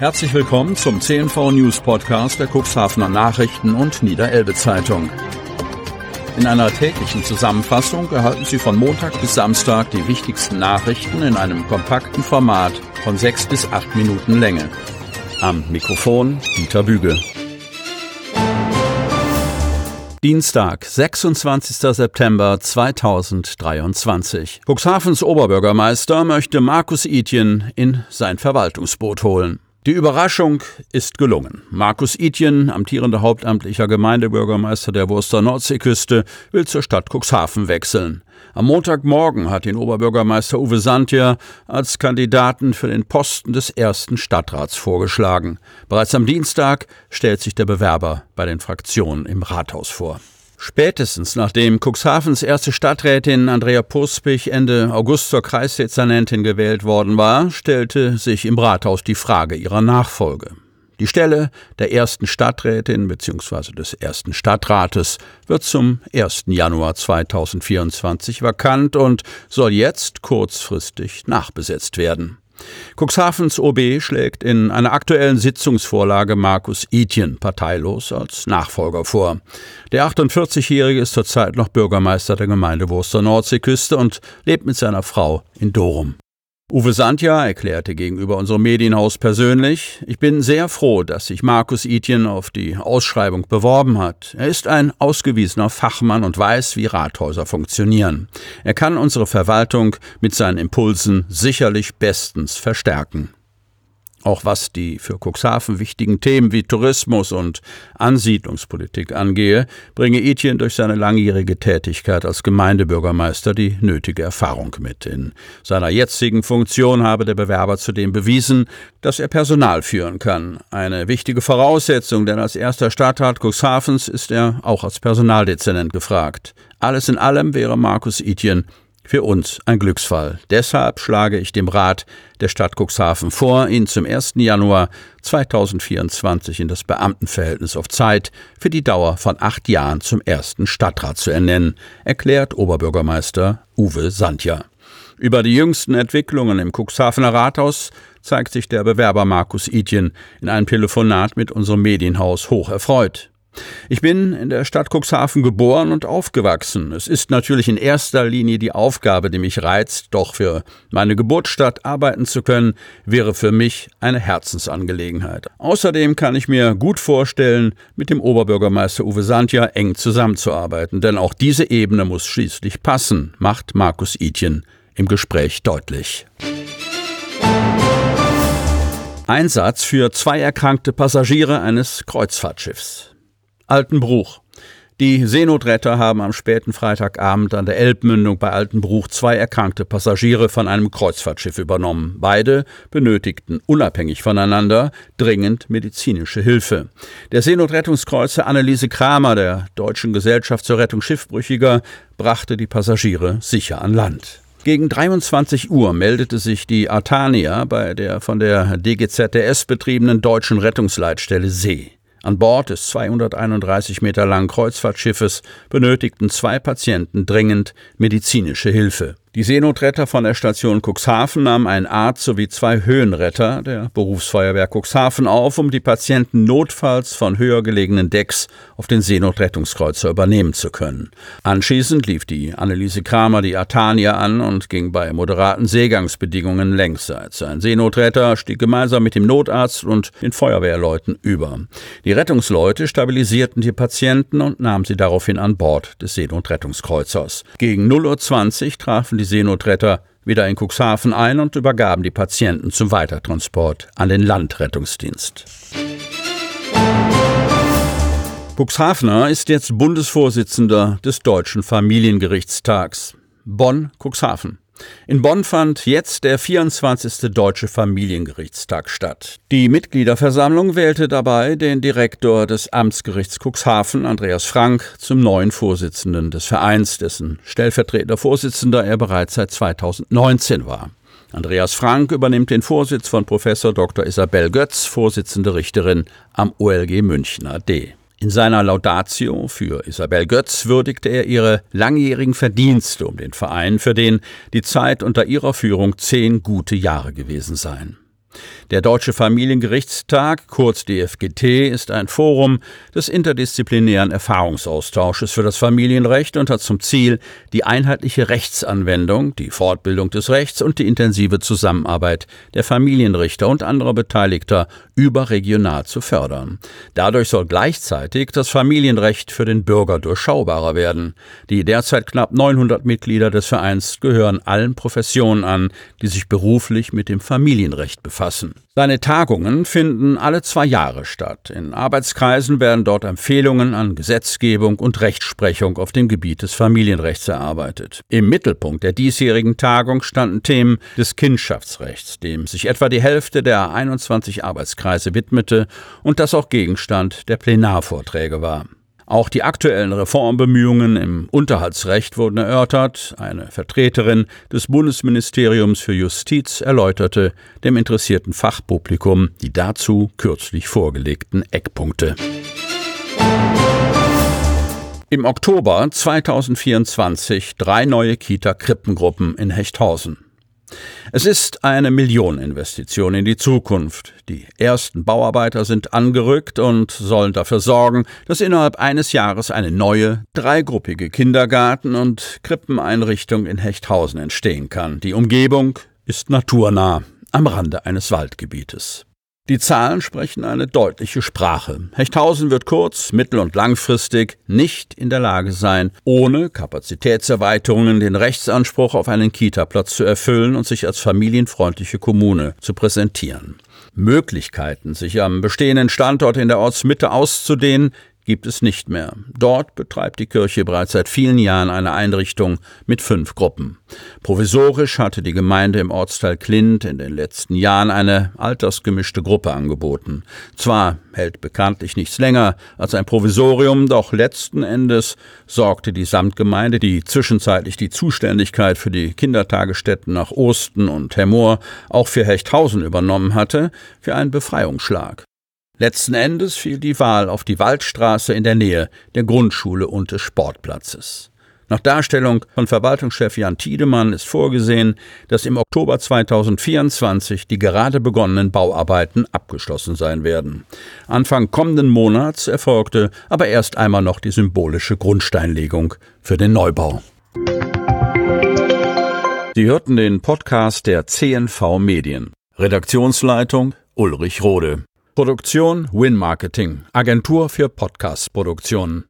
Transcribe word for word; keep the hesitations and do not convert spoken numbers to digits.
Herzlich willkommen zum C N V News Podcast der Cuxhavener Nachrichten und Niederelbe Zeitung. In einer täglichen Zusammenfassung erhalten Sie von Montag bis Samstag die wichtigsten Nachrichten in einem kompakten Format von sechs bis acht Minuten Länge. Am Mikrofon Dieter Büge. Dienstag, sechsundzwanzigster September zweitausenddreiundzwanzig. Cuxhavens Oberbürgermeister möchte Markus Itién in sein Verwaltungsboot holen. Die Überraschung ist gelungen. Markus Itién, amtierender hauptamtlicher Gemeindebürgermeister der Wurster Nordseeküste, will zur Stadt Cuxhaven wechseln. Am Montagmorgen hat ihn Oberbürgermeister Uwe Santja als Kandidaten für den Posten des ersten Stadtrats vorgeschlagen. Bereits am Dienstag stellt sich der Bewerber bei den Fraktionen im Rathaus vor. Spätestens nachdem Cuxhavens erste Stadträtin Andrea Puspich Ende August zur Kreisdezernentin gewählt worden war, stellte sich im Rathaus die Frage ihrer Nachfolge. Die Stelle der ersten Stadträtin bzw. des ersten Stadtrates wird zum ersten Januar zweitausendvierundzwanzig vakant und soll jetzt kurzfristig nachbesetzt werden. Cuxhavens O B schlägt in einer aktuellen Sitzungsvorlage Markus Itién parteilos als Nachfolger vor. Der achtundvierzigjährige ist zurzeit noch Bürgermeister der Gemeinde Wurster Nordseeküste und lebt mit seiner Frau in Dorum. Uwe Santja erklärte gegenüber unserem Medienhaus persönlich: Ich bin sehr froh, dass sich Markus Itién auf die Ausschreibung beworben hat. Er ist ein ausgewiesener Fachmann und weiß, wie Rathäuser funktionieren. Er kann unsere Verwaltung mit seinen Impulsen sicherlich bestens verstärken. Auch was die für Cuxhaven wichtigen Themen wie Tourismus und Ansiedlungspolitik angehe, bringe Itién durch seine langjährige Tätigkeit als Gemeindebürgermeister die nötige Erfahrung mit. In seiner jetzigen Funktion habe der Bewerber zudem bewiesen, dass er Personal führen kann. Eine wichtige Voraussetzung, denn als erster Stadtrat Cuxhavens ist er auch als Personaldezernent gefragt. Alles in allem wäre Markus Itién für uns ein Glücksfall. Deshalb schlage ich dem Rat der Stadt Cuxhaven vor, ihn zum ersten Januar zweitausendvierundzwanzig in das Beamtenverhältnis auf Zeit für die Dauer von acht Jahren zum ersten Stadtrat zu ernennen, erklärt Oberbürgermeister Uwe Santja. Über die jüngsten Entwicklungen im Cuxhavener Rathaus zeigt sich der Bewerber Markus Itién in einem Telefonat mit unserem Medienhaus hoch erfreut. Ich bin in der Stadt Cuxhaven geboren und aufgewachsen. Es ist natürlich in erster Linie die Aufgabe, die mich reizt, doch für meine Geburtsstadt arbeiten zu können, wäre für mich eine Herzensangelegenheit. Außerdem kann ich mir gut vorstellen, mit dem Oberbürgermeister Uwe Santja eng zusammenzuarbeiten, denn auch diese Ebene muss schließlich passen, macht Markus Itién im Gespräch deutlich. Einsatz für zwei erkrankte Passagiere eines Kreuzfahrtschiffs. Altenbruch. Die Seenotretter haben am späten Freitagabend an der Elbmündung bei Altenbruch zwei erkrankte Passagiere von einem Kreuzfahrtschiff übernommen. Beide benötigten unabhängig voneinander dringend medizinische Hilfe. Der Seenotrettungskreuzer Anneliese Kramer der Deutschen Gesellschaft zur Rettung Schiffbrüchiger brachte die Passagiere sicher an Land. Gegen dreiundzwanzig Uhr meldete sich die Artania bei der von der D G Z R S betriebenen Deutschen Rettungsleitstelle See. An Bord des zweihunderteinunddreißig Meter langen Kreuzfahrtschiffes benötigten zwei Patienten dringend medizinische Hilfe. Die Seenotretter von der Station Cuxhaven nahmen einen Arzt sowie zwei Höhenretter der Berufsfeuerwehr Cuxhaven auf, um die Patienten notfalls von höher gelegenen Decks auf den Seenotrettungskreuzer übernehmen zu können. Anschließend lief die Anneliese Kramer die Artania an und ging bei moderaten Seegangsbedingungen längsseits. Ein Seenotretter stieg gemeinsam mit dem Notarzt und den Feuerwehrleuten über. Die Rettungsleute stabilisierten die Patienten und nahmen sie daraufhin an Bord des Seenotrettungskreuzers. Gegen null Uhr zwanzig trafen die Die Seenotretter wieder in Cuxhaven ein und übergaben die Patienten zum Weitertransport an den Landrettungsdienst. Cuxhavener ist jetzt Bundesvorsitzender des Deutschen Familiengerichtstags. Bonn-Cuxhaven. In Bonn fand jetzt der vierundzwanzigste Deutsche Familiengerichtstag statt. Die Mitgliederversammlung wählte dabei den Direktor des Amtsgerichts Cuxhaven, Andreas Frank, zum neuen Vorsitzenden des Vereins, dessen stellvertretender Vorsitzender er bereits seit zweitausendneunzehn war. Andreas Frank übernimmt den Vorsitz von Professor Doktor Isabel Götz, Vorsitzende Richterin am O L G München A D. In seiner Laudatio für Isabel Götz würdigte er ihre langjährigen Verdienste um den Verein, für den die Zeit unter ihrer Führung zehn gute Jahre gewesen seien. Der Deutsche Familiengerichtstag, kurz D F G T, ist ein Forum des interdisziplinären Erfahrungsaustausches für das Familienrecht und hat zum Ziel, die einheitliche Rechtsanwendung, die Fortbildung des Rechts und die intensive Zusammenarbeit der Familienrichter und anderer Beteiligter überregional zu fördern. Dadurch soll gleichzeitig das Familienrecht für den Bürger durchschaubarer werden. Die derzeit knapp neunhundert Mitglieder des Vereins gehören allen Professionen an, die sich beruflich mit dem Familienrecht befassen. Seine Tagungen finden alle zwei Jahre statt. In Arbeitskreisen werden dort Empfehlungen an Gesetzgebung und Rechtsprechung auf dem Gebiet des Familienrechts erarbeitet. Im Mittelpunkt der diesjährigen Tagung standen Themen des Kindschaftsrechts, dem sich etwa die Hälfte der einundzwanzig Arbeitskreise widmete und das auch Gegenstand der Plenarvorträge war. Auch die aktuellen Reformbemühungen im Unterhaltsrecht wurden erörtert. Eine Vertreterin des Bundesministeriums für Justiz erläuterte dem interessierten Fachpublikum die dazu kürzlich vorgelegten Eckpunkte. Im Oktober zweitausendvierundzwanzig drei neue Kita-Krippengruppen in Hechthausen. Es ist eine Millioneninvestition in die Zukunft. Die ersten Bauarbeiter sind angerückt und sollen dafür sorgen, dass innerhalb eines Jahres eine neue, dreigruppige Kindergarten- und Krippeneinrichtung in Hechthausen entstehen kann. Die Umgebung ist naturnah, am Rande eines Waldgebietes. Die Zahlen sprechen eine deutliche Sprache. Hechthausen wird kurz-, mittel- und langfristig nicht in der Lage sein, ohne Kapazitätserweiterungen den Rechtsanspruch auf einen Kita-Platz zu erfüllen und sich als familienfreundliche Kommune zu präsentieren. Möglichkeiten, sich am bestehenden Standort in der Ortsmitte auszudehnen, gibt es nicht mehr. Dort betreibt die Kirche bereits seit vielen Jahren eine Einrichtung mit fünf Gruppen. Provisorisch hatte die Gemeinde im Ortsteil Klint in den letzten Jahren eine altersgemischte Gruppe angeboten. Zwar hält bekanntlich nichts länger als ein Provisorium, doch letzten Endes sorgte die Samtgemeinde, die zwischenzeitlich die Zuständigkeit für die Kindertagesstätten nach Osten und Hemmoor auch für Hechthausen übernommen hatte, für einen Befreiungsschlag. Letzten Endes fiel die Wahl auf die Waldstraße in der Nähe der Grundschule und des Sportplatzes. Nach Darstellung von Verwaltungschef Jan Tiedemann ist vorgesehen, dass im Oktober zweitausendvierundzwanzig die gerade begonnenen Bauarbeiten abgeschlossen sein werden. Anfang kommenden Monats erfolgte aber erst einmal noch die symbolische Grundsteinlegung für den Neubau. Sie hörten den Podcast der C N V Medien. Redaktionsleitung Ulrich Rode. Produktion Win Marketing, Agentur für Podcast-Produktionen.